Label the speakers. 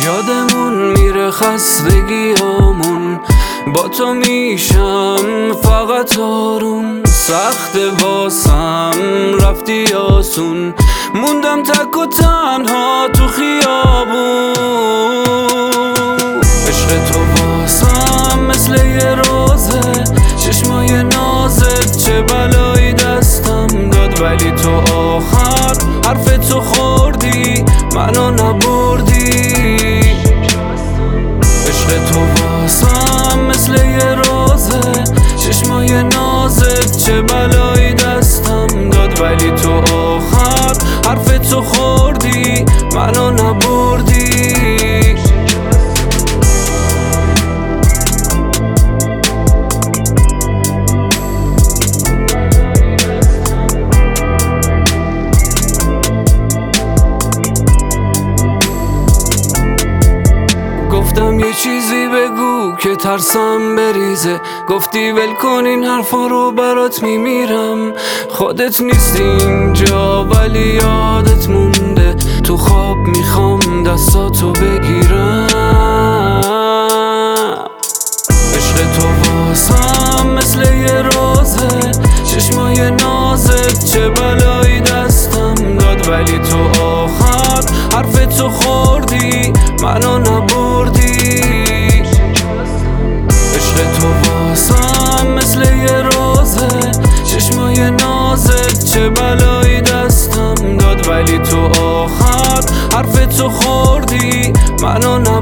Speaker 1: یادمون میره خستگیامون، با تو میشم فقط آروم. سخت واسم رفتی آسون، موندم تک و تنها تو خیابون. عشق تو واسم مثل یه روزه، چشمای نازت چه بلایی دستم داد. ولی تو آخر حرف تو خوردی، منو نبردی. عشق تو واسم مثل یه روزه، چشمای نازت چه بلایی دستم داد. ولی تو آخر حرف تو خوردی، منو نبردی. گفتم یه چیزی بگو که ترسم بریزه، گفتی ول کن این حرفا رو برات میمیرم. خودت نیستی اینجا ولی یادت مونده، تو خواب میخوام دستاتو بگیرم. عشق تو واسم مثل یه روزه، چشمای نازت چه بلایی دستم داد. ولی تو آخر حرف تو خوردی، منو نبردی. عشق تو واسم مثل یه روزه، چشمای نازت چه بلایی دستم داد. ولی تو آخر حرف تو خوردی، منو نبردی.